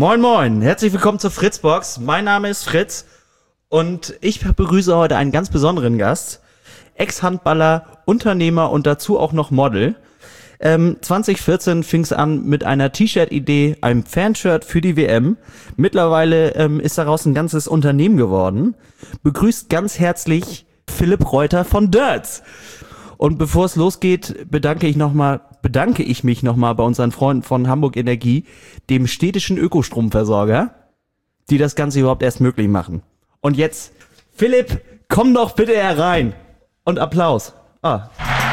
Moin moin, herzlich willkommen zur Fritzbox. Mein Name ist Fritz und ich begrüße heute einen ganz besonderen Gast. Ex-Handballer, Unternehmer und dazu auch noch Model. 2014 fing es an mit einer T-Shirt-Idee, einem Fanshirt für die WM. Mittlerweile ist daraus ein ganzes Unternehmen geworden. Begrüßt ganz herzlich Philipp Reuter von Dirts. Und bevor es losgeht, bedanke ich mich nochmal bei unseren Freunden von Hamburg Energie, dem städtischen Ökostromversorger, die das Ganze überhaupt erst möglich machen. Und jetzt, Philipp, komm doch bitte herein. Und Applaus. Ja,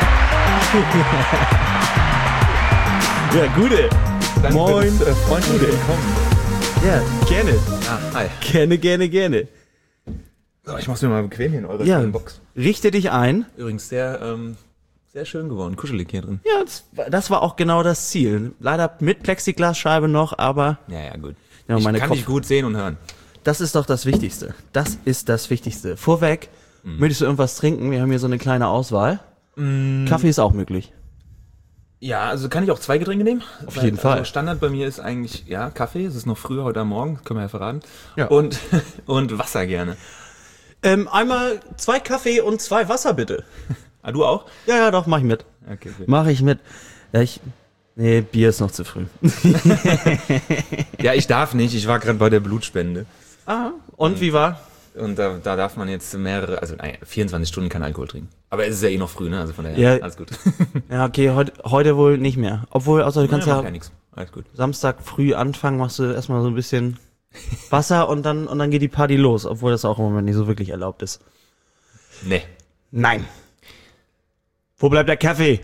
Gude. Danke Moin, für das, freundliche Willkommen. Ja, gerne. Hi. Gerne. So, ich mach's mir mal bequem hier in eurer Ja, kleinen Box. richte dich ein. Übrigens sehr schön geworden, kuschelig hier drin. Ja, das war auch genau das Ziel. Leider mit Plexiglasscheibe noch, aber Ja, gut. Ja, Ich meine kann dich gut sehen und hören. das ist doch das Wichtigste. Das ist das Wichtigste. Vorweg, möchtest du irgendwas trinken? Wir haben hier so eine kleine Auswahl. Kaffee ist auch möglich. Ja, also kann ich auch 2 Getränke nehmen? Auf jeden Fall. Also Standard bei mir ist eigentlich, ja, Kaffee, es ist noch früher heute am Morgen, können wir ja verraten. Ja. Und Wasser gerne. Einmal 2 Kaffee und 2 Wasser, bitte. Ah, du auch? Ja, doch, mach ich mit. Okay, gut. Mach ich mit. Ja, nee, Bier ist noch zu früh. Ja, ich darf nicht, ich war gerade bei der Blutspende. Und wie war? Und da darf man jetzt 24 Stunden kein Alkohol trinken. Aber es ist ja eh noch früh, ne? Also von daher, Ja. alles gut. Ja, okay, heute wohl nicht mehr. Obwohl, außer du kannst macht ja nichts. Alles gut. Samstag früh anfangen, machst du erstmal so ein bisschen Wasser und dann geht die Party los, obwohl das auch im Moment nicht so wirklich erlaubt ist. Nee. Nein. Wo bleibt der Kaffee?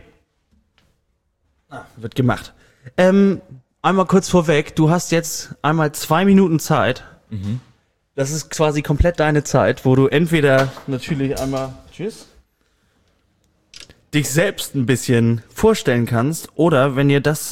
Wird gemacht. Einmal kurz vorweg, du hast jetzt einmal 2 Minuten Zeit. Das ist quasi komplett deine Zeit, wo du entweder natürlich einmal dich selbst ein bisschen vorstellen kannst oder wenn dir das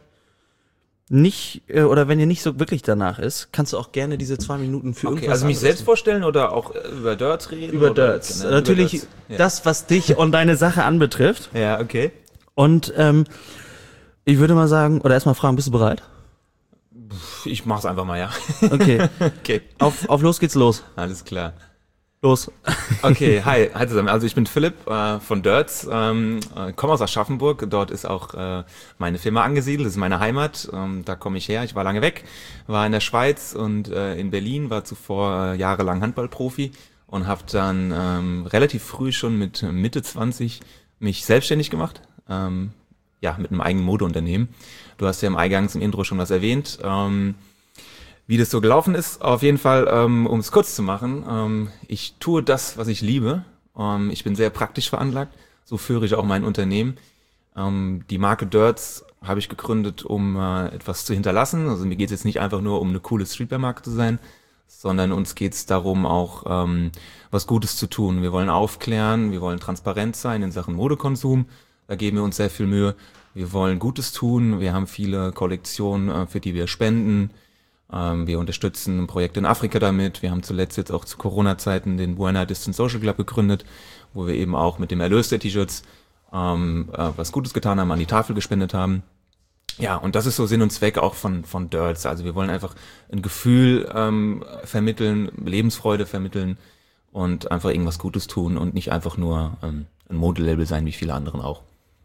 nicht so wirklich danach ist, kannst du auch gerne diese 2 Minuten für Okay, irgendwas also mich anderes selbst vorstellen oder auch über Dirts reden? über oder Dirts. generell Natürlich über Dirts? das, was dich und deine Sache anbetrifft. Ja, okay. Und ich würde mal sagen, oder erstmal fragen, bist du bereit? Ich mach's einfach mal, ja. Okay, Okay, auf los geht's los. alles klar. Los. Okay, hi zusammen. Also ich bin Philipp von Dirts, komme aus Aschaffenburg. Dort ist auch meine Firma angesiedelt, das ist meine Heimat. Da komme ich her. Ich war lange weg, war in der Schweiz und in Berlin, war zuvor jahrelang Handballprofi und habe dann relativ früh schon mit Mitte 20 mich selbstständig gemacht. Mit einem eigenen Modeunternehmen. Du hast ja im Eingangs im Intro schon was erwähnt. Wie das so gelaufen ist, auf jeden Fall, um es kurz zu machen, ich tue das, was ich liebe. Ich bin sehr praktisch veranlagt, so führe ich auch mein Unternehmen. Die Marke Dirts habe ich gegründet, um etwas zu hinterlassen. Also mir geht es jetzt nicht einfach nur um eine coole Streetwear-Marke zu sein, sondern uns geht es darum, auch was Gutes zu tun. Wir wollen aufklären, wir wollen transparent sein in Sachen Modekonsum. Da geben wir uns sehr viel Mühe. Wir wollen Gutes tun. Wir haben viele Kollektionen, für die wir spenden. Wir unterstützen ein Projekt in Afrika damit. Wir haben zuletzt jetzt auch zu Corona-Zeiten den Buena Distance Social Club gegründet, wo wir eben auch mit dem Erlös der T-Shirts was Gutes getan haben, an die Tafel gespendet haben. Ja, und das ist so Sinn und Zweck auch von Dirts. Also wir wollen einfach ein Gefühl vermitteln, Lebensfreude vermitteln und einfach irgendwas Gutes tun und nicht einfach nur ein Modelabel sein, wie viele anderen auch.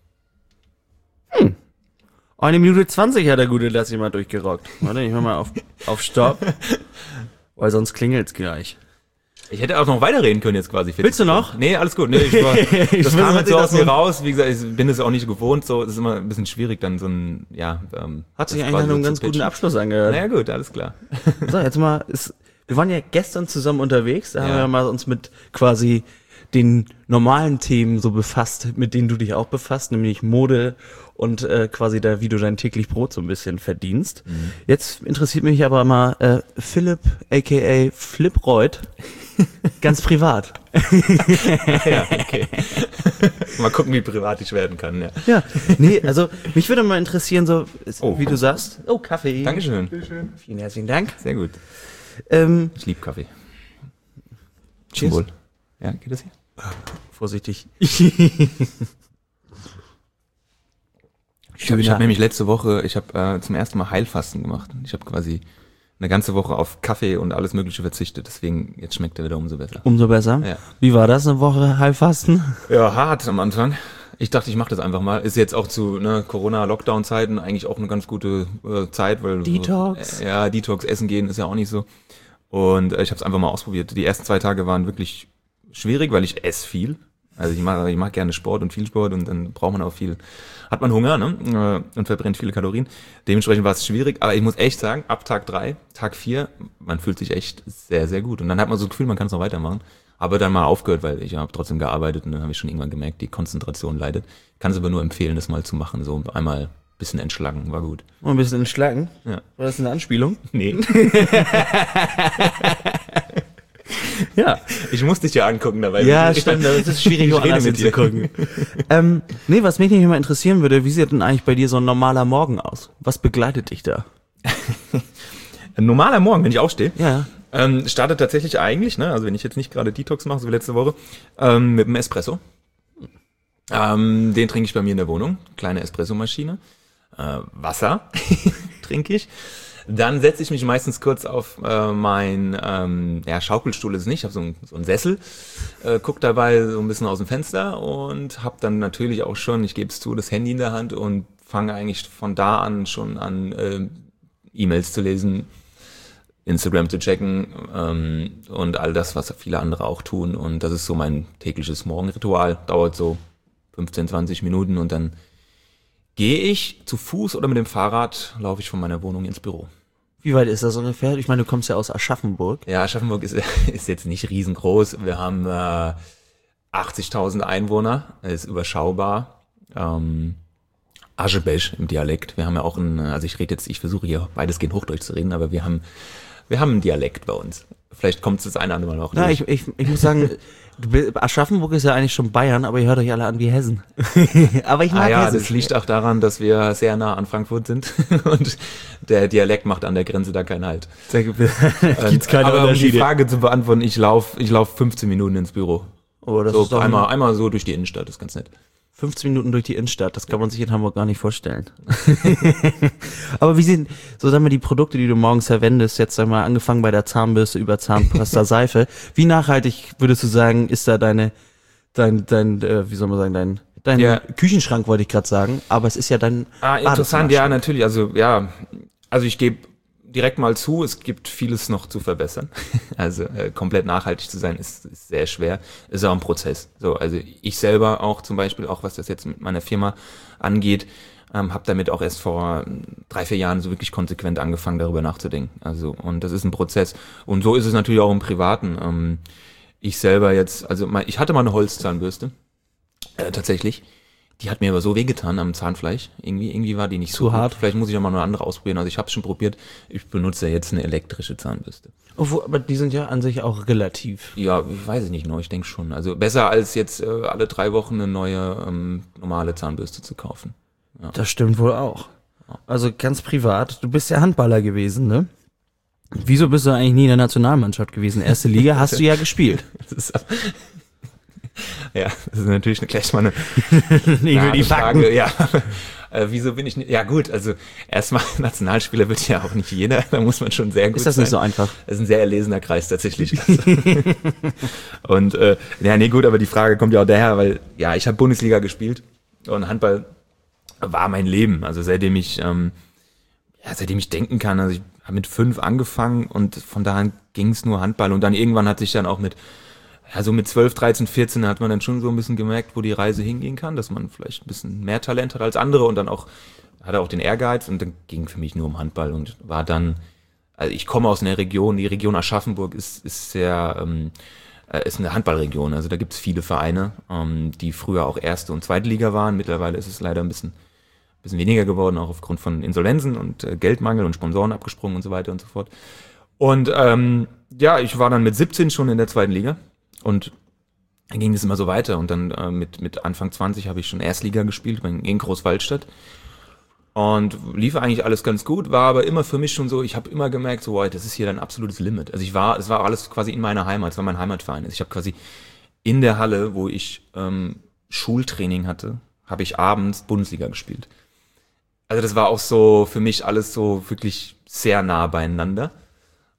1 Minute 20 hat der Gute das jemand durchgerockt. Warte, ich mach mal auf Stopp. Weil sonst klingelt's gleich. Ich hätte auch noch weiterreden können jetzt quasi. Willst du noch? Nee, alles gut. Nee, das kam jetzt so aus mir raus. Wie gesagt, ich bin es auch nicht gewohnt. So, es ist immer ein bisschen schwierig, dann so ein, Hat sich eigentlich nach einem ganz guten Abschluss angehört. Naja, gut, alles klar. So, jetzt mal, wir waren ja gestern zusammen unterwegs, da haben Ja. wir mal uns mit quasi den normalen Themen so befasst, mit denen du dich auch befasst, nämlich Mode und quasi da, wie du dein täglich Brot so ein bisschen verdienst. Jetzt interessiert mich aber mal Philipp, aka Flip Reut, ganz privat. Ja, okay. Mal gucken, wie privat ich werden kann, ja. Ja, nee, also mich würde mal interessieren, so Oh. wie du sagst. Oh, Kaffee. Dankeschön. Vielen herzlichen Dank. Sehr gut. Ich liebe Kaffee. Cheers. Zum Wohl. Ja, geht das hier? Vorsichtig. Ich habe nämlich letzte Woche, zum ersten Mal Heilfasten gemacht. Ich habe quasi eine ganze Woche auf Kaffee und alles Mögliche verzichtet. Deswegen, jetzt schmeckt er wieder umso besser. Umso besser? Ja. Wie war das, eine Woche Heilfasten? Ja, hart am Anfang. Ich dachte, ich mache das einfach mal. Ist jetzt auch zu Corona-Lockdown-Zeiten eigentlich auch eine ganz gute Zeit, weil Detox. Ja, Detox essen gehen ist ja auch nicht so. Und ich habe es einfach mal ausprobiert. Die ersten 2 Tage waren wirklich schwierig, weil ich esse viel. Also ich mag gerne Sport und viel Sport und dann braucht man auch viel, hat man Hunger, ne? Und verbrennt viele Kalorien. Dementsprechend war es schwierig, aber ich muss echt sagen, ab Tag 3, Tag 4, man fühlt sich echt sehr, sehr gut. Und dann hat man so das Gefühl, man kann es noch weitermachen. Aber dann mal aufgehört, weil ich habe trotzdem gearbeitet und dann habe ich schon irgendwann gemerkt, die Konzentration leidet. Kann es aber nur empfehlen, das mal zu machen, so einmal ein bisschen entschlacken, war gut. Und ein bisschen entschlacken? Ja. War das eine Anspielung? Nee. Ja. Ich muss dich ja angucken dabei. Ja, stimmt, das ist schwierig, woanders hinzugucken. Nee, was mich nicht mal interessieren würde, wie sieht denn eigentlich bei dir so ein normaler Morgen aus? Was begleitet dich da? Ein normaler Morgen, wenn ich aufstehe. Ja. Startet tatsächlich eigentlich, ne, also wenn ich jetzt nicht gerade Detox mache, so wie letzte Woche, mit einem Espresso. Den trinke ich bei mir in der Wohnung. Kleine Espressomaschine. Wasser trinke ich. Dann setze ich mich meistens kurz auf mein Schaukelstuhl ist nicht, ich habe so einen Sessel, guck dabei so ein bisschen aus dem Fenster und habe dann natürlich auch schon, ich gebe es zu, das Handy in der Hand und fange eigentlich von da an schon an E-Mails zu lesen, Instagram zu checken und all das, was viele andere auch tun. Und das ist so mein tägliches Morgenritual. Dauert so 15, 20 Minuten und dann gehe ich zu Fuß oder mit dem Fahrrad, laufe ich von meiner Wohnung ins Büro. Wie weit ist das ungefähr? Ich meine, du kommst ja aus Aschaffenburg. Ja, Aschaffenburg ist jetzt nicht riesengroß. Wir haben 80.000 Einwohner, ist überschaubar. Aschebesch im Dialekt. Wir haben ja auch ich versuche hier weitestgehend Hochdeutsch zu reden, aber wir haben einen Dialekt bei uns. Vielleicht kommt es das eine oder andere Mal auch Ja, durch. ich muss sagen, Aschaffenburg ist ja eigentlich schon Bayern, aber ihr hört euch alle an wie Hessen. Aber ich mag Hessen. Das liegt auch daran, dass wir sehr nah an Frankfurt sind und der Dialekt macht an der Grenze da keinen Halt. Gibt's keine Aber um die Unterschiede. Frage zu beantworten, ich lauf 15 Minuten ins Büro. Oh, das So ist doch einmal so durch die Innenstadt, ist ganz nett. 15 Minuten durch die Innenstadt, das kann man sich in Hamburg gar nicht vorstellen. Aber wie sind, so sagen wir, die Produkte, die du morgens verwendest, jetzt sag mal, angefangen bei der Zahnbürste über Zahnpasta, Seife, wie nachhaltig würdest du sagen, ist da dein Ja. Küchenschrank, wollte ich gerade sagen, aber es ist ja dein Interessant, ja, natürlich. Also ich gebe direkt mal zu, es gibt vieles noch zu verbessern. Also komplett nachhaltig zu sein ist sehr schwer. Ist auch ein Prozess. So, also ich selber auch zum Beispiel, auch was das jetzt mit meiner Firma angeht, habe damit auch erst vor 3-4 Jahren so wirklich konsequent angefangen, darüber nachzudenken. Also, und das ist ein Prozess. Und so ist es natürlich auch im Privaten. Ich selber jetzt, ich hatte mal eine Holzzahnbürste, tatsächlich. Die hat mir aber so wehgetan am Zahnfleisch. Irgendwie war die nicht so hart. gut. Vielleicht muss ich auch mal eine andere ausprobieren. Also ich habe es schon probiert. Ich benutze jetzt eine elektrische Zahnbürste. aber die sind ja an sich auch relativ. Ja, ich weiß es nicht noch. Ich denke schon. Also besser als jetzt alle 3 Wochen eine neue normale Zahnbürste zu kaufen. Ja. Das stimmt wohl auch. Also ganz privat, du bist ja Handballer gewesen, ne? Wieso bist du eigentlich nie in der Nationalmannschaft gewesen? Erste Liga hast du ja gespielt. Das ist natürlich gleich mal eine Die Fakten. Frage. Ja. Wieso bin ich nicht? Ja gut, also erstmal Nationalspieler wird ja auch nicht jeder, da muss man schon sehr gut sein. Ist das nicht so einfach? Das ist ein sehr erlesener Kreis tatsächlich. Und gut, aber die Frage kommt ja auch daher, weil ich habe Bundesliga gespielt und Handball war mein Leben. Also seitdem ich denken kann, also ich habe mit 5 angefangen und von da an ging es nur Handball und dann irgendwann hat sich dann auch mit 12, 13, 14 hat man dann schon so ein bisschen gemerkt, wo die Reise hingehen kann, dass man vielleicht ein bisschen mehr Talent hat als andere und dann hatte auch den Ehrgeiz und dann ging für mich nur um Handball und war dann, also ich komme aus einer Region, die Region Aschaffenburg ist sehr, ist eine Handballregion, also da gibt es viele Vereine, die früher auch erste und zweite Liga waren, mittlerweile ist es leider ein bisschen weniger geworden, auch aufgrund von Insolvenzen und Geldmangel und Sponsoren abgesprungen und so weiter und so fort. Und ich war dann mit 17 schon in der zweiten Liga. Und dann ging das immer so weiter und dann mit Anfang 20 habe ich schon Erstliga gespielt in Großwaldstadt und lief eigentlich alles ganz gut, war aber immer für mich schon so, ich habe immer gemerkt, so, das ist hier ein absolutes Limit. Also es war alles quasi in meiner Heimat, es war mein Heimatverein. Also ich habe quasi in der Halle, wo ich Schultraining hatte, habe ich abends Bundesliga gespielt. Also das war auch so für mich alles so wirklich sehr nah beieinander.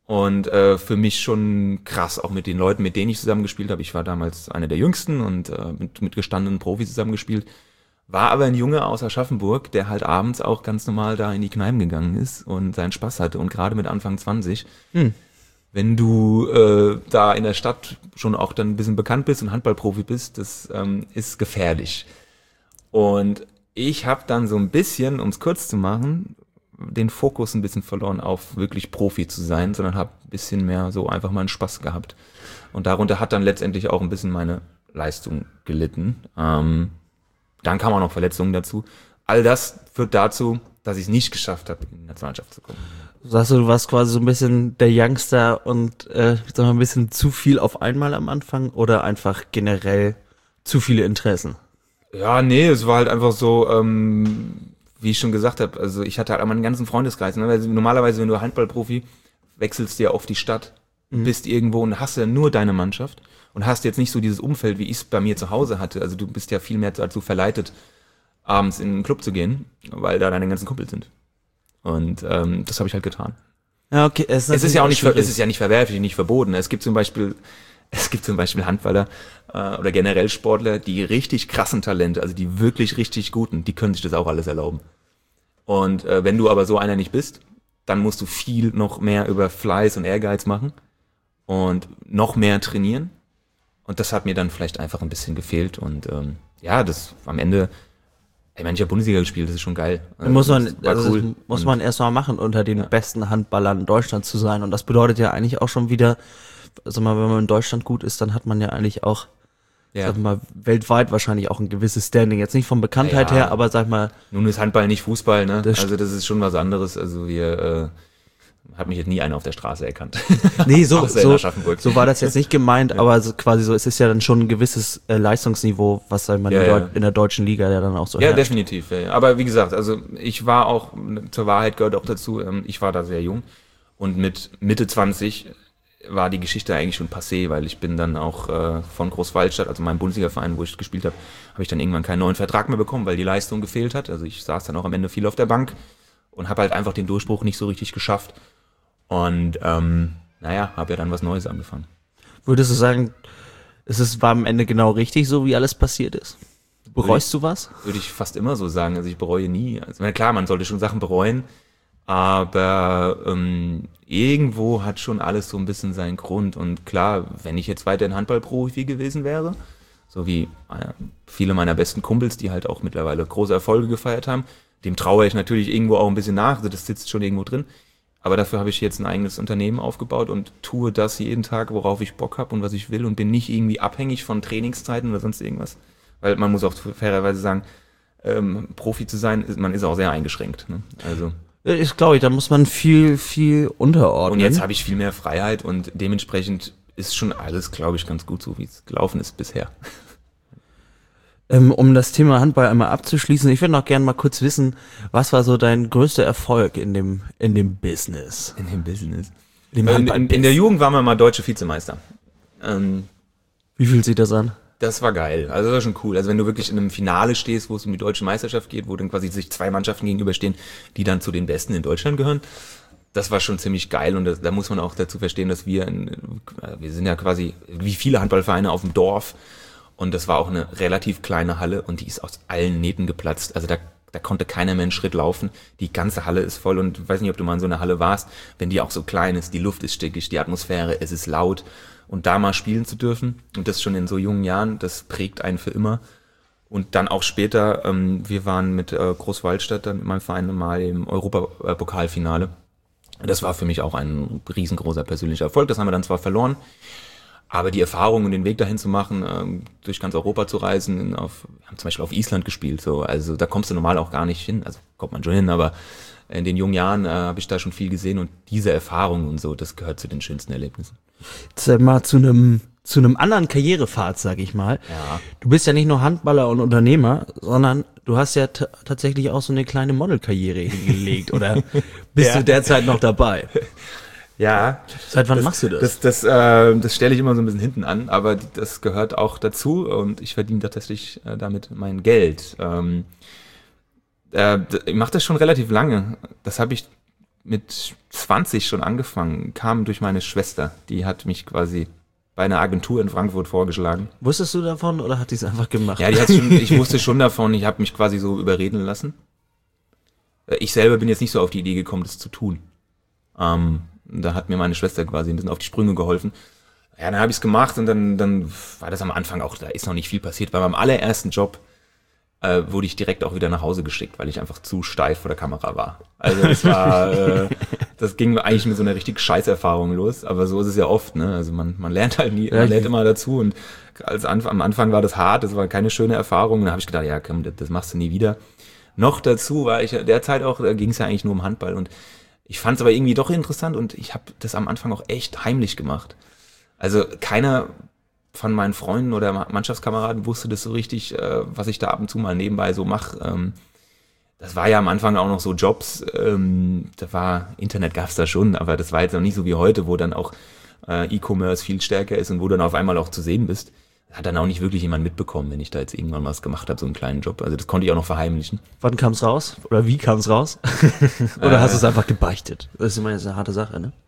Und für mich schon krass, auch mit den Leuten, mit denen ich zusammengespielt habe. Ich war damals einer der Jüngsten und mit gestandenen Profis zusammengespielt. War aber ein Junge aus Aschaffenburg, der halt abends auch ganz normal da in die Kneipen gegangen ist und seinen Spaß hatte. Und gerade mit Anfang 20, wenn du da in der Stadt schon auch dann ein bisschen bekannt bist und Handballprofi bist, das ist gefährlich. Und ich habe dann so ein bisschen, um es kurz zu machen, den Fokus ein bisschen verloren auf wirklich Profi zu sein, sondern habe ein bisschen mehr so einfach mal einen Spaß gehabt. Und darunter hat dann letztendlich auch ein bisschen meine Leistung gelitten. Dann kamen auch noch Verletzungen dazu. All das führt dazu, dass ich es nicht geschafft habe, in die Nationalmannschaft zu kommen. Sagst du warst quasi so ein bisschen der Youngster und sag mal, ein bisschen zu viel auf einmal am Anfang oder einfach generell zu viele Interessen? Ja, nee, es war halt einfach so, wie ich schon gesagt habe, also ich hatte halt meinen ganzen Freundeskreis. Ne? Also normalerweise, wenn du Handballprofi, wechselst du ja oft die Stadt, bist irgendwo und hast ja nur deine Mannschaft und hast jetzt nicht so dieses Umfeld, wie ich es bei mir zu Hause hatte. Also du bist ja viel mehr dazu verleitet, abends in den Club zu gehen, weil da deine ganzen Kumpels sind. Und das habe ich halt getan. Ja, okay. Es ist ja auch nicht, es ist ja nicht verwerflich, nicht verboten. Es gibt zum Beispiel Handballer oder generell Sportler, die richtig krassen Talente, also die wirklich richtig guten, die können sich das auch alles erlauben. Und wenn du aber so einer nicht bist, dann musst du viel noch mehr über Fleiß und Ehrgeiz machen und noch mehr trainieren. Und das hat mir dann vielleicht einfach ein bisschen gefehlt. Und ja, das am Ende, ich meine, ich habe Bundesliga gespielt, das ist schon geil. Muss man erstmal machen, unter den besten Handballern Deutschlands zu sein. Und das bedeutet ja eigentlich auch schon wieder, sag mal, wenn man in Deutschland gut ist, dann hat man ja eigentlich auch, sag mal, weltweit wahrscheinlich auch ein gewisses Standing. Jetzt nicht von Bekanntheit her, aber sag mal. Nun ist Handball nicht Fußball, ne? Also das ist schon was anderes. Also hat mich jetzt nie einer auf der Straße erkannt. Nee, so war das jetzt nicht gemeint, aber so, quasi so, es ist ja dann schon ein gewisses Leistungsniveau, was sag mal, in der deutschen Liga ja dann auch so herrscht. Definitiv. Ja. Aber wie gesagt, also ich war auch, zur Wahrheit gehört auch dazu, ich war da sehr jung und mit Mitte 20 war die Geschichte eigentlich schon passé, weil ich bin dann auch von Großwaldstadt, also meinem Bundesliga-Verein, wo ich gespielt habe, habe ich dann irgendwann keinen neuen Vertrag mehr bekommen, weil die Leistung gefehlt hat. Also ich saß dann auch am Ende viel auf der Bank und habe halt einfach den Durchbruch nicht so richtig geschafft. Und habe ja dann was Neues angefangen. Würdest du sagen, war am Ende genau richtig, so wie alles passiert ist? Bereust du was? Würde ich fast immer so sagen. Also ich bereue nie. Also klar, man sollte schon Sachen bereuen, aber irgendwo hat schon alles so ein bisschen seinen Grund. Und klar, wenn ich jetzt weiterhin Handballprofi gewesen wäre, so wie viele meiner besten Kumpels, die halt auch mittlerweile große Erfolge gefeiert haben, dem traue ich natürlich irgendwo auch ein bisschen nach. Also das sitzt schon irgendwo drin. Aber dafür habe ich jetzt ein eigenes Unternehmen aufgebaut und tue das jeden Tag, worauf ich Bock habe und was ich will und bin nicht irgendwie abhängig von Trainingszeiten oder sonst irgendwas. Weil man muss auch fairerweise sagen, Profi zu sein, man ist auch sehr eingeschränkt. Ne? Also ich glaube, da muss man viel, viel unterordnen. Und jetzt habe ich viel mehr Freiheit und dementsprechend ist schon alles, glaube ich, ganz gut so, wie es gelaufen ist bisher. Um das Thema Handball einmal abzuschließen, ich würde noch gerne mal kurz wissen, was war so dein größter Erfolg in dem Business? In dem Business? In der Jugend waren wir mal deutsche Vizemeister. Wie fühlt sich das an? Das war geil, also das war schon cool. Also wenn du wirklich in einem Finale stehst, wo es um die deutsche Meisterschaft geht, wo dann quasi sich zwei Mannschaften gegenüberstehen, die dann zu den Besten in Deutschland gehören, das war schon ziemlich geil und da muss man auch dazu verstehen, dass wir sind ja quasi wie viele Handballvereine auf dem Dorf. Und das war auch eine relativ kleine Halle und die ist aus allen Nähten geplatzt. Also da konnte keiner mehr einen Schritt laufen. Die ganze Halle ist voll und ich weiß nicht, ob du mal in so einer Halle warst, wenn die auch so klein ist, die Luft ist stickig, die Atmosphäre, es ist laut. Und da mal spielen zu dürfen und das schon in so jungen Jahren, das prägt einen für immer. Und dann auch später, wir waren mit Großwaldstadt dann mit meinem Verein mal im Europapokalfinale. Das war für mich auch ein riesengroßer persönlicher Erfolg. Das haben wir dann zwar verloren, aber die Erfahrung und den Weg dahin zu machen, durch ganz Europa zu reisen, wir haben zum Beispiel auf Island gespielt, so, also da kommst du normal auch gar nicht hin, also kommt man schon hin, aber in den jungen Jahren habe ich da schon viel gesehen und diese Erfahrung und so, das gehört zu den schönsten Erlebnissen. Jetzt mal zu einem anderen Karrierepfad, sag ich mal. Ja. Du bist ja nicht nur Handballer und Unternehmer, sondern du hast ja tatsächlich auch so eine kleine Modelkarriere hingelegt, oder bist du derzeit noch dabei? Ja. Seit wann machst du das? Das stelle ich immer so ein bisschen hinten an, aber das gehört auch dazu und ich verdiene tatsächlich damit mein Geld. Ich mache das schon relativ lange. Das habe ich mit 20 schon angefangen, kam durch meine Schwester. Die hat mich quasi bei einer Agentur in Frankfurt vorgeschlagen. Wusstest du davon oder hat die es einfach gemacht? Ja, ich wusste schon davon, ich habe mich quasi so überreden lassen. Ich selber bin jetzt nicht so auf die Idee gekommen, das zu tun. Da hat mir meine Schwester quasi ein bisschen auf die Sprünge geholfen. Ja, dann habe ich es gemacht und dann war das am Anfang auch, da ist noch nicht viel passiert. Bei meinem allerersten Job wurde ich direkt auch wieder nach Hause geschickt, weil ich einfach zu steif vor der Kamera war. Also das ging eigentlich mit so einer richtig Scheißerfahrung los, aber so ist es ja oft, ne? Also man lernt halt nie, man lernt immer dazu und am Anfang war das hart, das war keine schöne Erfahrung. Da habe ich gedacht, ja komm, das machst du nie wieder. Noch dazu war ich derzeit auch, da ging es ja eigentlich nur um Handball und ich fand es aber irgendwie doch interessant und ich habe das am Anfang auch echt heimlich gemacht. Also keiner von meinen Freunden oder Mannschaftskameraden wusste das so richtig, was ich da ab und zu mal nebenbei so mache. Das war ja am Anfang auch noch so Jobs, Internet gab's da schon, aber das war jetzt noch nicht so wie heute, wo dann auch E-Commerce viel stärker ist und wo dann auf einmal auch zu sehen bist. Hat dann auch nicht wirklich jemand mitbekommen, wenn ich da jetzt irgendwann was gemacht habe, so einen kleinen Job. Also das konnte ich auch noch verheimlichen. Wann kam's raus? Oder wie kam's raus? Oder hast du es einfach gebeichtet? Das ist immer eine harte Sache, ne?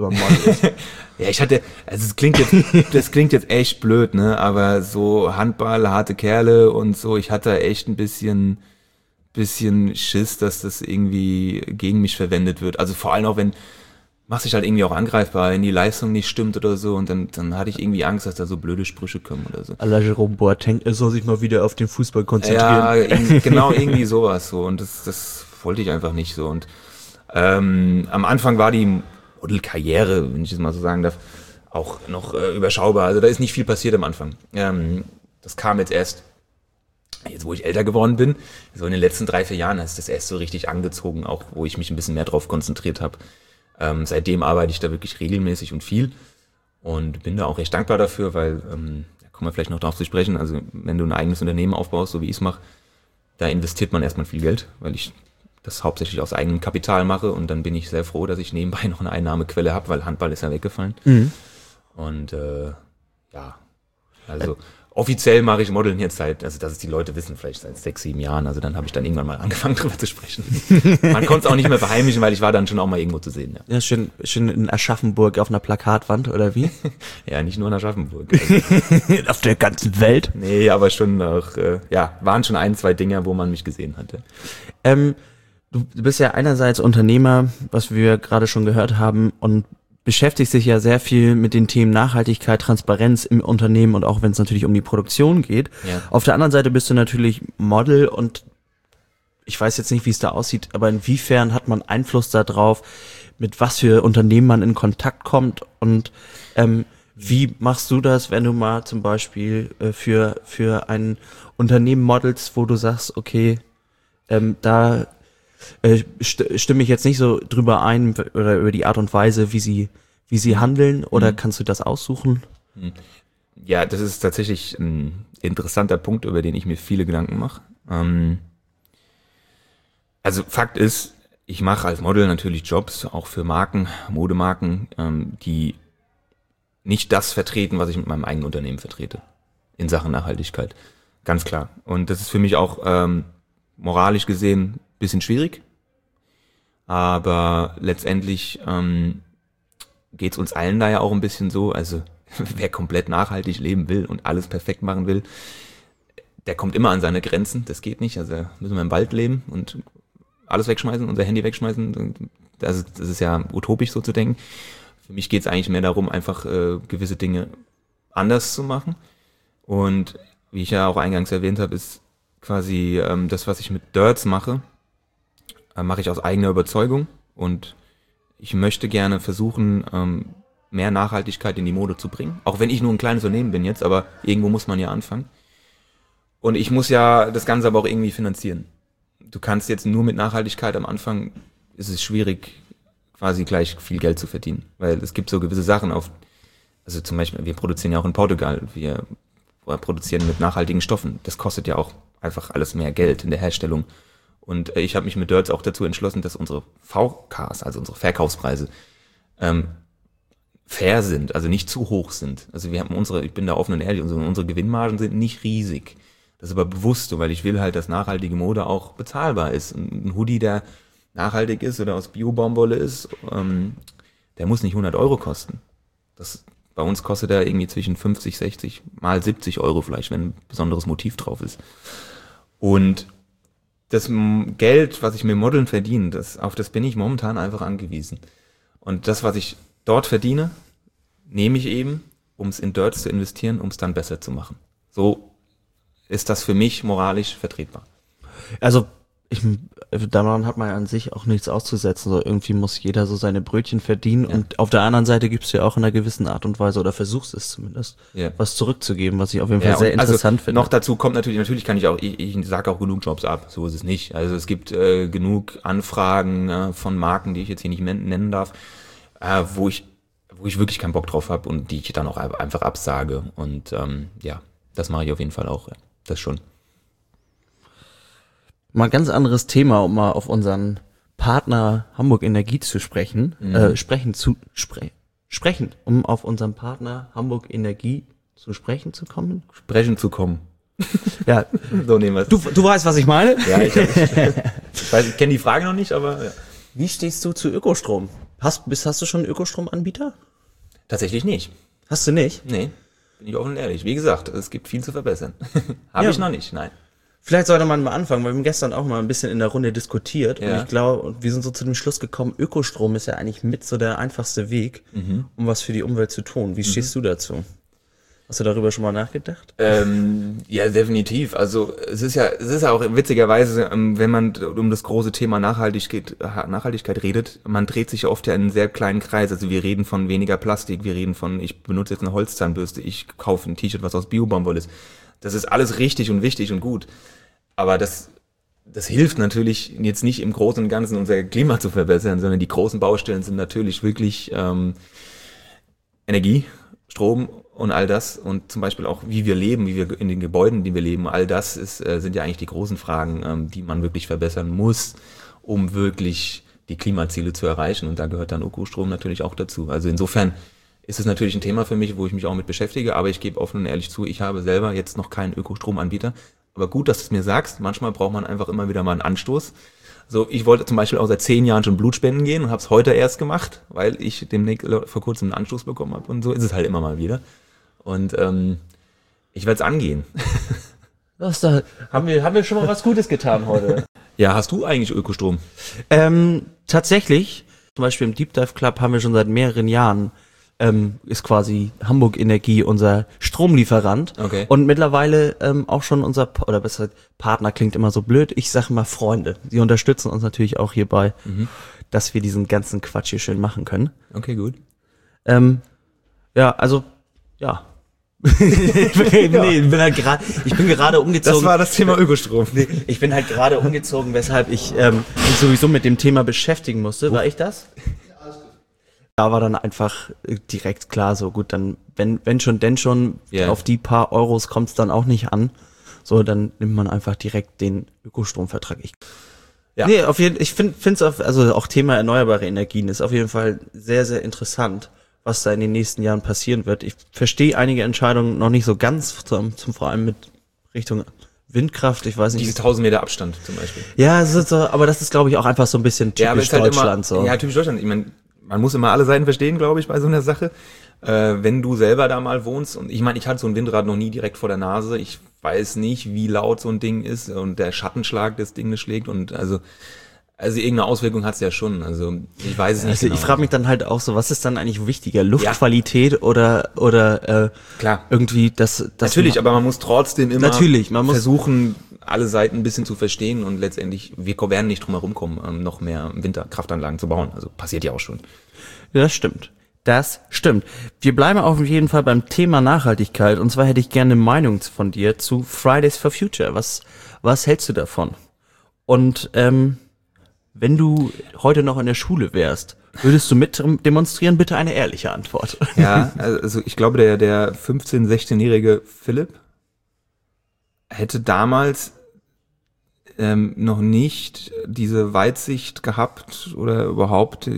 Ja, das klingt jetzt echt blöd, ne, aber so Handball, harte Kerle und so, ich hatte echt ein bisschen Schiss, dass das irgendwie gegen mich verwendet wird. Also vor allem auch, machst dich halt irgendwie auch angreifbar, wenn die Leistung nicht stimmt oder so und dann hatte ich irgendwie Angst, dass da so blöde Sprüche kommen oder so. Ala Jerome Boateng, er soll sich mal wieder auf den Fußball konzentrieren. Ja, genau, irgendwie sowas so und das wollte ich einfach nicht so und am Anfang war die Modelkarriere, wenn ich es mal so sagen darf, auch noch überschaubar. Also da ist nicht viel passiert am Anfang. Das kam jetzt wo ich älter geworden bin, so in den letzten 3-4 Jahren ist das erst so richtig angezogen, auch wo ich mich ein bisschen mehr drauf konzentriert habe. Seitdem arbeite ich da wirklich regelmäßig und viel und bin da auch recht dankbar dafür, weil, da kommen wir vielleicht noch drauf zu sprechen, also wenn du ein eigenes Unternehmen aufbaust, so wie ich es mache, da investiert man erstmal viel Geld, weil ich das hauptsächlich aus eigenem Kapital mache und dann bin ich sehr froh, dass ich nebenbei noch eine Einnahmequelle habe, weil Handball ist ja weggefallen. Und also offiziell mache ich Modeln jetzt also dass es die Leute wissen, vielleicht seit 6-7 Jahren, also dann habe ich dann irgendwann mal angefangen drüber zu sprechen. Man konnte es auch nicht mehr verheimlichen, weil ich war dann schon auch mal irgendwo zu sehen. Ja, schön in Aschaffenburg auf einer Plakatwand, oder wie? Ja, nicht nur in Aschaffenburg. Also. Auf der ganzen Welt? Nee, aber schon auch, waren schon 1-2 Dinger, wo man mich gesehen hatte. Du bist ja einerseits Unternehmer, was wir gerade schon gehört haben, und beschäftigst dich ja sehr viel mit den Themen Nachhaltigkeit, Transparenz im Unternehmen und auch wenn es natürlich um die Produktion geht. Ja. Auf der anderen Seite bist du natürlich Model und ich weiß jetzt nicht, wie es da aussieht, aber inwiefern hat man Einfluss darauf, mit was für Unternehmen man in Kontakt kommt und wie machst du das, wenn du mal zum Beispiel für ein Unternehmen modelst, wo du sagst, okay, da stimme ich jetzt nicht so drüber ein oder über die Art und Weise, wie sie handeln, oder kannst du das aussuchen? Ja, das ist tatsächlich ein interessanter Punkt, über den ich mir viele Gedanken mache. Also Fakt ist, ich mache als Model natürlich Jobs, auch für Marken, Modemarken, die nicht das vertreten, was ich mit meinem eigenen Unternehmen vertrete, in Sachen Nachhaltigkeit. Ganz klar. Und das ist für mich auch moralisch gesehen bisschen schwierig, aber letztendlich geht's uns allen da ja auch ein bisschen so, also wer komplett nachhaltig leben will und alles perfekt machen will, der kommt immer an seine Grenzen, das geht nicht, also müssen wir im Wald leben und alles wegschmeißen, unser Handy wegschmeißen, das ist ja utopisch so zu denken. Für mich geht's eigentlich mehr darum, einfach gewisse Dinge anders zu machen und wie ich ja auch eingangs erwähnt habe, ist quasi das, was ich mit Dirts mache ich aus eigener Überzeugung und ich möchte gerne versuchen, mehr Nachhaltigkeit in die Mode zu bringen. Auch wenn ich nur ein kleines Unternehmen bin jetzt, aber irgendwo muss man ja anfangen. Und ich muss ja das Ganze aber auch irgendwie finanzieren. Du kannst jetzt nur mit Nachhaltigkeit am Anfang, ist es schwierig, quasi gleich viel Geld zu verdienen. Weil es gibt so gewisse Sachen also zum Beispiel, wir produzieren ja auch in Portugal, wir produzieren mit nachhaltigen Stoffen. Das kostet ja auch einfach alles mehr Geld in der Herstellung. Und ich habe mich mit Dirts auch dazu entschlossen, dass unsere VKs, also unsere Verkaufspreise, fair sind, also nicht zu hoch sind. Also wir haben ich bin da offen und ehrlich, unsere Gewinnmargen sind nicht riesig. Das ist aber bewusst so, weil ich will halt, dass nachhaltige Mode auch bezahlbar ist. Ein Hoodie, der nachhaltig ist oder aus Bio-Baumwolle ist, der muss nicht 100 Euro kosten. Bei uns kostet er irgendwie zwischen 50, 60 mal 70 Euro vielleicht, wenn ein besonderes Motiv drauf ist. Und das Geld, was ich mit Modeln verdiene, auf das bin ich momentan einfach angewiesen. Und das, was ich dort verdiene, nehme ich eben, um es in Dirts zu investieren, um es dann besser zu machen. So ist das für mich moralisch vertretbar. Also daran hat man ja an sich auch nichts auszusetzen. So irgendwie muss jeder so seine Brötchen verdienen und auf der anderen Seite gibst du ja auch in einer gewissen Art und Weise oder versuchst es zumindest, was zurückzugeben, was ich auf jeden Fall sehr interessant finde. Noch dazu kommt natürlich kann ich sage auch genug Jobs ab, so ist es nicht. Also es gibt genug Anfragen von Marken, die ich jetzt hier nicht nennen darf, wo ich wirklich keinen Bock drauf habe und die ich dann auch einfach absage. Und das mache ich auf jeden Fall auch. Ja. Das schon. Mal ein ganz anderes Thema, um mal auf unseren Partner Hamburg Energie zu sprechen. Um auf unseren Partner Hamburg Energie zu sprechen zu kommen. Sprechen zu kommen. Ja, so nehmen wir es. Du weißt, was ich meine? Ja, ich kenne die Frage noch nicht, aber ja. Wie stehst du zu Ökostrom? Hast du schon einen Ökostromanbieter? Tatsächlich nicht. Hast du nicht? Nee, bin ich offen und ehrlich. Wie gesagt, es gibt viel zu verbessern. Habe ich noch nicht, nein. Vielleicht sollte man mal anfangen, weil wir haben gestern auch mal ein bisschen in der Runde diskutiert Ja. und ich glaube, wir sind so zu dem Schluss gekommen, Ökostrom ist ja eigentlich mit so der einfachste Weg, um was für die Umwelt zu tun. Wie stehst du dazu? Hast du darüber schon mal nachgedacht? Ja, definitiv. Also es ist ja auch witzigerweise, wenn man um das große Thema Nachhaltigkeit redet, man dreht sich oft ja in einen sehr kleinen Kreis. Also wir reden von weniger Plastik, wir reden von, ich benutze jetzt eine Holzzahnbürste, ich kaufe ein T-Shirt, was aus Bio-Baumwolle ist. Das ist alles richtig und wichtig und gut. Aber das hilft natürlich jetzt nicht im Großen und Ganzen unser Klima zu verbessern, sondern die großen Baustellen sind natürlich wirklich Energie, Strom und all das und zum Beispiel auch, wie wir leben, wie wir in den Gebäuden, die wir leben, all das sind ja eigentlich die großen Fragen, die man wirklich verbessern muss, um wirklich die Klimaziele zu erreichen. Und da gehört dann Ökostrom natürlich auch dazu. Also insofern ist es natürlich ein Thema für mich, wo ich mich auch mit beschäftige, aber ich gebe offen und ehrlich zu, ich habe selber jetzt noch keinen Ökostromanbieter. Aber gut, dass du es mir sagst, manchmal braucht man einfach immer wieder mal einen Anstoß. So, ich wollte zum Beispiel auch seit 10 Jahren schon Blutspenden gehen und habe es heute erst gemacht, weil ich vor kurzem einen Anstoß bekommen habe und so ist es halt immer mal wieder. Und ich werde es angehen. Haben wir schon mal was Gutes getan heute? Ja, hast du eigentlich Ökostrom? Tatsächlich, zum Beispiel im Deep Dive Club haben wir schon seit mehreren Jahren ist quasi Hamburg Energie unser Stromlieferant. Okay. Und mittlerweile auch schon oder besser Partner klingt immer so blöd, ich sage mal Freunde. Sie unterstützen uns natürlich auch hierbei, dass wir diesen ganzen Quatsch hier schön machen können. Okay, gut. Ja, also, ja. Ich bin gerade umgezogen. Das war das Thema Ökostrom. Ich bin halt gerade umgezogen, weshalb ich mich sowieso mit dem Thema beschäftigen musste. War ich das? Da war dann einfach direkt klar, so gut, dann, wenn schon, denn schon, auf die paar Euros kommt es dann auch nicht an. So, dann nimmt man einfach direkt den Ökostromvertrag. Nee, ich finde es also auch Thema erneuerbare Energien ist auf jeden Fall sehr, sehr interessant, was da in den nächsten Jahren passieren wird. Ich verstehe einige Entscheidungen noch nicht so ganz, vor allem mit Richtung Windkraft, ich weiß nicht. Diese 1000 Meter Abstand zum Beispiel. Ja, aber das ist, glaube ich, auch einfach so ein bisschen typisch Deutschland. So. Ja, typisch Deutschland. Ich meine, man muss immer alle Seiten verstehen, glaube ich, bei so einer Sache. Wenn du selber da mal wohnst, und ich meine, ich hatte so ein Windrad noch nie direkt vor der Nase, ich weiß nicht, wie laut so ein Ding ist und der Schattenschlag das Ding schlägt und also irgendeine Auswirkung hat's ja schon, also ich weiß es nicht also genau. Ich frage mich dann halt auch so, was ist dann eigentlich wichtiger, Luftqualität oder Klar. Irgendwie das Natürlich, aber man muss trotzdem immer man muss versuchen, alle Seiten ein bisschen zu verstehen und letztendlich, wir werden nicht drum herum kommen, noch mehr Winterkraftanlagen zu bauen, also passiert ja auch schon. Ja, das stimmt. Wir bleiben auf jeden Fall beim Thema Nachhaltigkeit und zwar hätte ich gerne eine Meinung von dir zu Fridays for Future. Was hältst du davon? Und wenn du heute noch in der Schule wärst, würdest du mit demonstrieren? Bitte eine ehrliche Antwort. Ja, also ich glaube, der 15-, 16-jährige Philipp hätte damals noch nicht diese Weitsicht gehabt oder überhaupt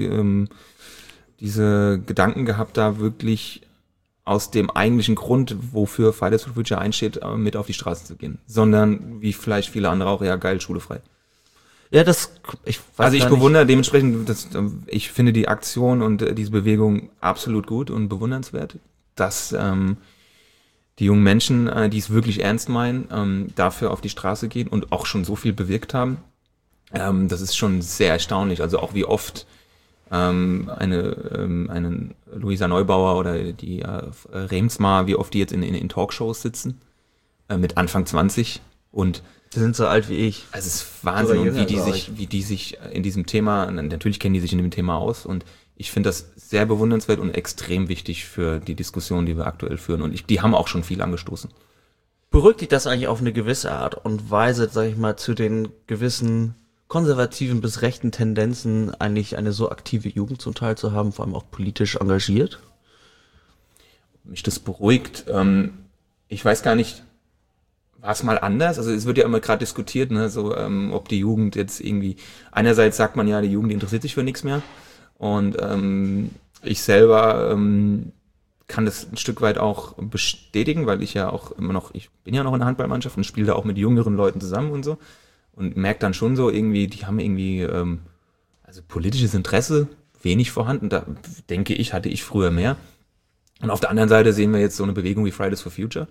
diese Gedanken gehabt, da wirklich aus dem eigentlichen Grund, wofür Fridays for Future einsteht, mit auf die Straße zu gehen. Sondern, wie vielleicht viele andere auch, ja geil, Schule frei. Ja, ich weiß Also ich gar nicht. bewundere dementsprechend, ich finde die Aktion und diese Bewegung absolut gut und bewundernswert, dass die jungen Menschen, die es wirklich ernst meinen, dafür auf die Straße gehen und auch schon so viel bewirkt haben. Das ist schon sehr erstaunlich. Also auch wie oft eine Luisa Neubauer oder die Remsmar, wie oft die jetzt in Talkshows sitzen, mit Anfang 20 und Die sind so alt wie ich. also es ist Wahnsinn, Sogar und jünger, wie die sich in diesem Thema, natürlich kennen die sich in dem Thema aus, und ich finde das sehr bewundernswert und extrem wichtig für die Diskussion, die wir aktuell führen, und die haben auch schon viel angestoßen. Beruhigt dich das eigentlich auf eine gewisse Art und Weise, sag ich mal, zu den gewissen konservativen bis rechten Tendenzen, eigentlich eine so aktive Jugend zum Teil zu haben, vor allem auch politisch engagiert? Mich das beruhigt, ich weiß gar nicht, war es mal anders? Also es wird ja immer gerade diskutiert, ne, so ob die Jugend jetzt irgendwie, einerseits sagt man ja, die Jugend interessiert sich für nichts mehr, und ich selber kann das ein Stück weit auch bestätigen, weil ich bin ja noch in der Handballmannschaft und spiele da auch mit jüngeren Leuten zusammen und so, und merke dann schon so irgendwie, die haben irgendwie also politisches Interesse wenig vorhanden. Da denke ich, hatte ich früher mehr. Und auf der anderen Seite sehen wir jetzt so eine Bewegung wie Fridays for Future.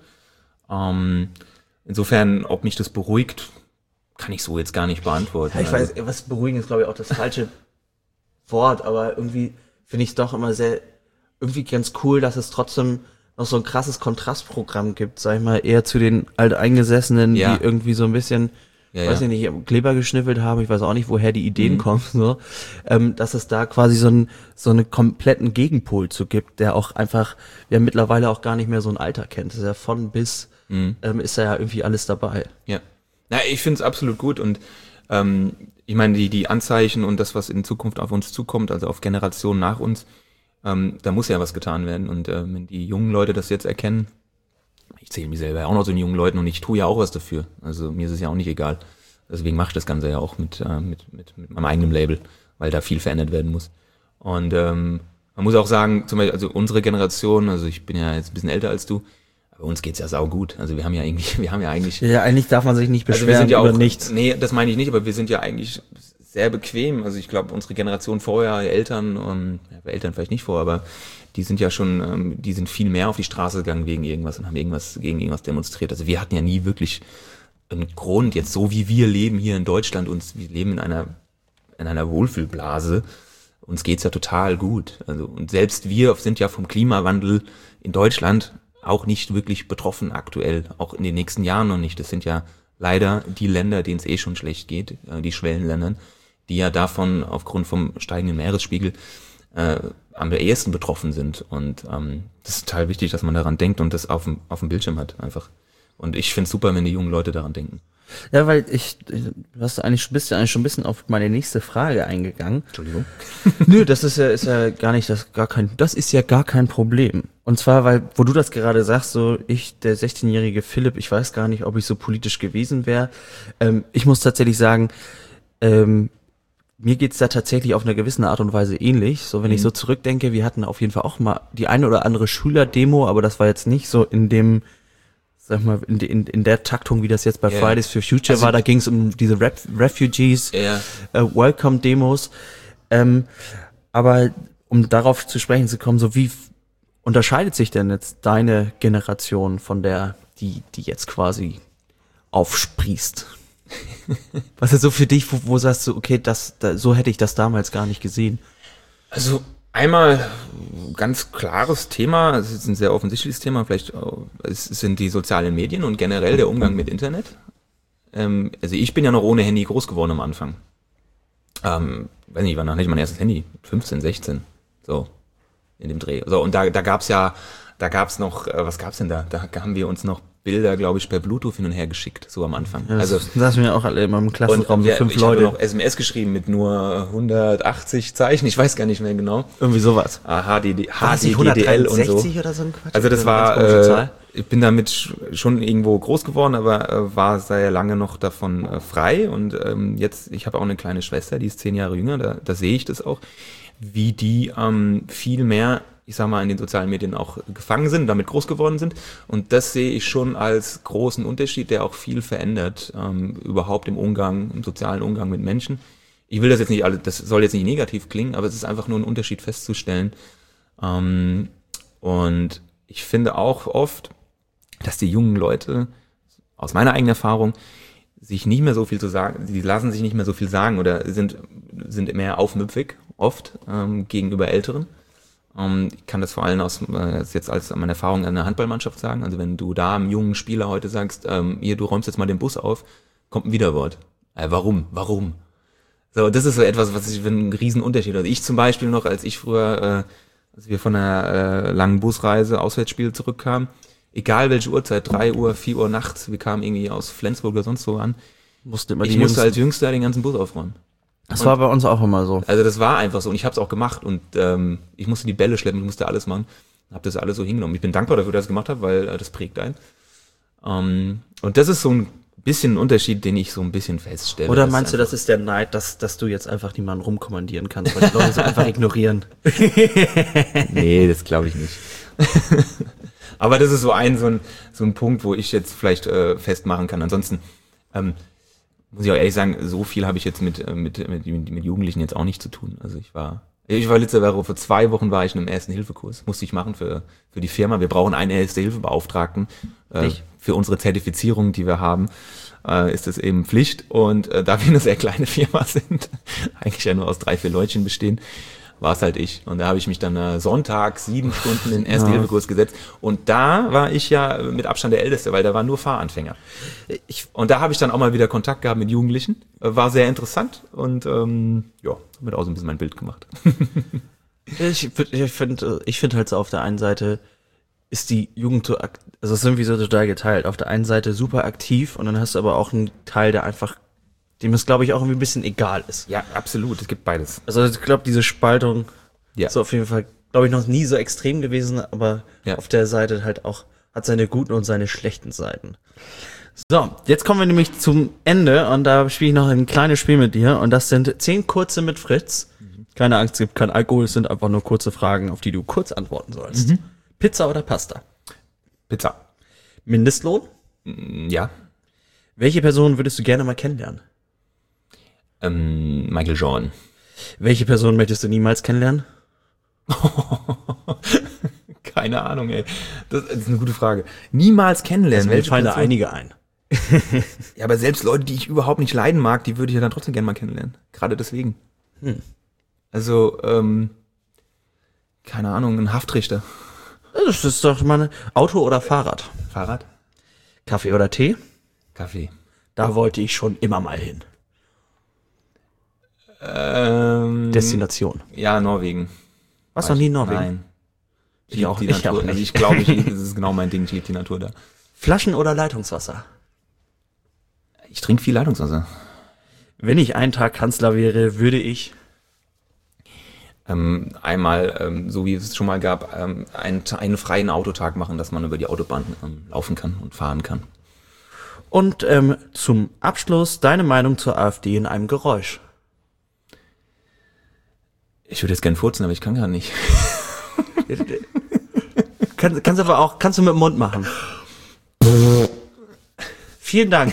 Insofern, ob mich das beruhigt, kann ich so jetzt gar nicht beantworten. Ja, ich weiß, was beruhigen ist, glaube ich, auch das falsche Wort, aber irgendwie finde ich es doch immer irgendwie ganz cool, dass es trotzdem noch so ein krasses Kontrastprogramm gibt, sag ich mal, eher zu den Alteingesessenen, Ja. die irgendwie so ein bisschen, weiß ich nicht, Kleber geschniffelt haben, ich weiß auch nicht, woher die Ideen kommen, so, dass es da quasi so einen kompletten Gegenpol zu gibt, der auch einfach, ja mittlerweile auch gar nicht mehr so ein Alter kennt. Das ist ja von bis, ist da ja irgendwie alles dabei. Ja. Na, ich finde es absolut gut, und ich meine, die Anzeichen und das, was in Zukunft auf uns zukommt, also auf Generationen nach uns, da muss ja was getan werden, und wenn die jungen Leute das jetzt erkennen, ich zähle mich selber ja auch noch zu den jungen Leuten und ich tue ja auch was dafür, also mir ist es ja auch nicht egal, deswegen mache ich das Ganze ja auch mit meinem eigenen Label, weil da viel verändert werden muss, und man muss auch sagen, zum Beispiel, also unsere Generation, also ich bin ja jetzt ein bisschen älter als du, bei uns geht's ja saugut. Also wir haben ja eigentlich. Ja, eigentlich darf man sich nicht beschweren, Also wir sind ja über auch nichts. Nee, das meine ich nicht, aber wir sind ja eigentlich sehr bequem. Also ich glaube, unsere Generation vorher, Eltern, Eltern vielleicht nicht vor, aber die sind ja schon, die sind viel mehr auf die Straße gegangen wegen irgendwas und haben gegen irgendwas demonstriert. Also wir hatten ja nie wirklich einen Grund, jetzt so wie wir leben hier in Deutschland, wir leben in einer Wohlfühlblase. Uns geht's ja total gut. Also, und selbst wir sind ja vom Klimawandel in Deutschland auch nicht wirklich betroffen aktuell, auch in den nächsten Jahren noch nicht. Das sind ja leider die Länder, denen es eh schon schlecht geht, die Schwellenländern, die ja davon aufgrund vom steigenden Meeresspiegel am ehesten betroffen sind. Und das ist total wichtig, dass man daran denkt und das auf dem Bildschirm hat einfach. Und ich finde es super, wenn die jungen Leute daran denken. Ja, weil bist ja eigentlich schon ein bisschen auf meine nächste Frage eingegangen. Entschuldigung. Nö, das ist ja das ist ja gar kein Problem. Und zwar, weil, wo du das gerade sagst, so der 16-jährige Philipp, ich weiß gar nicht, ob ich so politisch gewesen wäre. Ich muss tatsächlich sagen, mir geht's da tatsächlich auf eine gewisse Art und Weise ähnlich. So, wenn ich so zurückdenke, wir hatten auf jeden Fall auch mal die eine oder andere Schülerdemo, aber das war jetzt nicht so in dem, sag mal, in der Taktung, wie das jetzt bei Fridays for Future Also, war. Da ging es um diese Refugees, Welcome-Demos. Aber um darauf zu sprechen zu kommen, so wie unterscheidet sich denn jetzt deine Generation von der, die jetzt quasi aufsprießt? Was ist so für dich, wo sagst du, okay, so hätte ich das damals gar nicht gesehen? Also einmal ganz klares Thema, es ist ein sehr offensichtliches Thema, es sind die sozialen Medien und generell der Umgang mit Internet. Also ich bin ja noch ohne Handy groß geworden am Anfang. Weiß nicht, wann hatte ich mein erstes Handy? 15, 16, so in dem Dreh. So, und da gab's noch, was gab's denn da? Da haben wir uns noch Bilder, glaube ich, per Bluetooth hin und her geschickt, so am Anfang. Ja, also das wir ja auch alle in meinem Klassenraum, so 5 ich Leute. habe noch SMS geschrieben mit nur 180 Zeichen, ich weiß gar nicht mehr genau. Irgendwie sowas. HDDL und so. Oder so ein Quatsch? Also das Eine ganz komische war, Zahl. ich bin damit schon irgendwo groß geworden, aber war sehr lange noch davon frei. Und jetzt, ich habe auch eine kleine Schwester, die ist 10 Jahre jünger, da sehe ich das auch, wie die viel mehr, ich sag mal, in den sozialen Medien auch gefangen sind, damit groß geworden sind. Und das sehe ich schon als großen Unterschied, der auch viel verändert, überhaupt im sozialen Umgang mit Menschen. Ich will das jetzt nicht das soll jetzt nicht negativ klingen, aber es ist einfach nur ein Unterschied festzustellen. Und ich finde auch oft, dass die jungen Leute, aus meiner eigenen Erfahrung, sich nicht mehr so viel zu sagen, die lassen sich nicht mehr so viel sagen oder sind mehr aufmüpfig, oft, gegenüber Älteren. Ich kann das vor allem jetzt als meine Erfahrung an der Handballmannschaft sagen. Also wenn du da einem jungen Spieler heute sagst, hier, du räumst jetzt mal den Bus auf, kommt ein Widerwort. Warum? So, das ist so etwas, was ich für einen riesen Unterschied. Also ich zum Beispiel noch, als ich früher, als wir von einer langen Busreise, Auswärtsspiel zurückkamen, egal welche Uhrzeit, 3 Uhr, 4 Uhr nachts, wir kamen irgendwie aus Flensburg oder sonst wo an, musste als Jüngster den ganzen Bus aufräumen. Das war bei uns auch immer so. Also das war einfach so und ich habe es auch gemacht und ich musste die Bälle schleppen, ich musste alles machen, habe das alles so hingenommen. Ich bin dankbar dafür, dass ich das gemacht habe, weil das prägt einen. Und das ist so ein bisschen ein Unterschied, den ich so ein bisschen feststelle. Oder meinst du, das ist der Neid, dass du jetzt einfach niemanden rumkommandieren kannst, weil die Leute so einfach ignorieren? Nee, das glaube ich nicht. Aber das ist so ein Punkt, wo ich jetzt vielleicht festmachen kann. Ansonsten muss ich auch ehrlich sagen, so viel habe ich jetzt mit Jugendlichen jetzt auch nicht zu tun. Also ich war letzte Woche, vor 2 Wochen war ich in einem Erste-Hilfe-Kurs. Musste ich machen für die Firma. Wir brauchen einen Erste-Hilfe-Beauftragten. Für unsere Zertifizierung, die wir haben, ist es eben Pflicht. Und da wir eine sehr kleine Firma sind, eigentlich ja nur aus 3, 4 Leutchen bestehen, war es halt ich. Und da habe ich mich dann Sonntag 7 Stunden in den Erste-Hilfe-Kurs gesetzt. Und da war ich ja mit Abstand der Älteste, weil da waren nur Fahranfänger. Und da habe ich dann auch mal wieder Kontakt gehabt mit Jugendlichen. War sehr interessant und damit auch so ein bisschen mein Bild gemacht. Ich finde halt so, auf der einen Seite ist die Jugend so, also es ist irgendwie so total geteilt. Auf der einen Seite super aktiv und dann hast du aber auch einen Teil, der einfach, dem es, glaube ich, auch irgendwie ein bisschen egal ist. Ja, absolut. Es gibt beides. Also ich glaube, diese Spaltung ist auf jeden Fall, glaube ich, noch nie so extrem gewesen, aber auf der Seite halt auch, hat seine guten und seine schlechten Seiten. So, jetzt kommen wir nämlich zum Ende und da spiele ich noch ein kleines Spiel mit dir und das sind 10 kurze mit Fritz. Keine Angst, es gibt kein Alkohol, es sind einfach nur kurze Fragen, auf die du kurz antworten sollst. Pizza oder Pasta? Pizza. Mindestlohn? Ja. Welche Person würdest du gerne mal kennenlernen? Michael Jordan. Welche Person möchtest du niemals kennenlernen? Keine Ahnung, ey. Das ist eine gute Frage. Niemals kennenlernen. Mir fallen da einige ein. Ja, aber selbst Leute, die ich überhaupt nicht leiden mag, die würde ich ja dann trotzdem gerne mal kennenlernen. Gerade deswegen. Also, keine Ahnung, ein Haftrichter. Das ist doch mal Auto oder Fahrrad? Fahrrad? Kaffee oder Tee? Kaffee. Da wollte ich schon immer mal hin. Destination. Ja, Norwegen. Warst du noch nie in Norwegen? Nein. Ich auch nicht. Also ich glaube, das ist genau mein Ding. Ich liebe die Natur da. Flaschen- oder Leitungswasser? Ich trinke viel Leitungswasser. Wenn ich einen Tag Kanzler wäre, würde ich einmal, so wie es schon mal gab, einen freien Autotag machen, dass man über die Autobahn laufen kann und fahren kann. Und zum Abschluss deine Meinung zur AfD in einem Geräusch. Ich würde jetzt gern furzen, aber ich kann gar nicht. Kannst aber auch, kannst du mit dem Mund machen. Vielen Dank.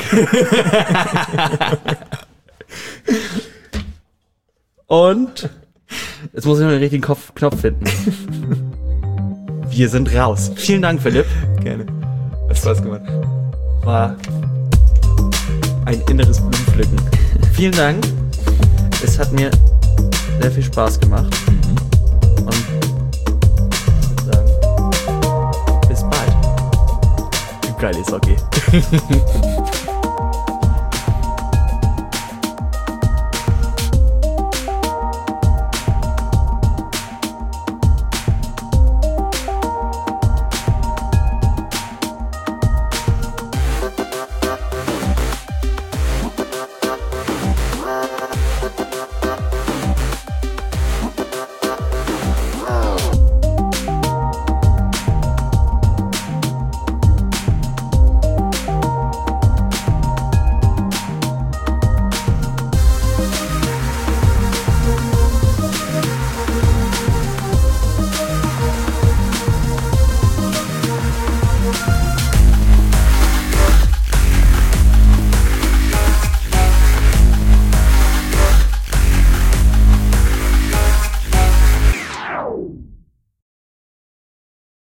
Und jetzt muss ich noch den richtigen Knopf finden. Wir sind raus. Vielen Dank, Philipp. Gerne. Hat Spaß gemacht. War ein inneres Blumenpflücken. Vielen Dank. Es hat mir sehr viel Spaß gemacht. Und ich würde sagen, bis bald. Geil ist okay.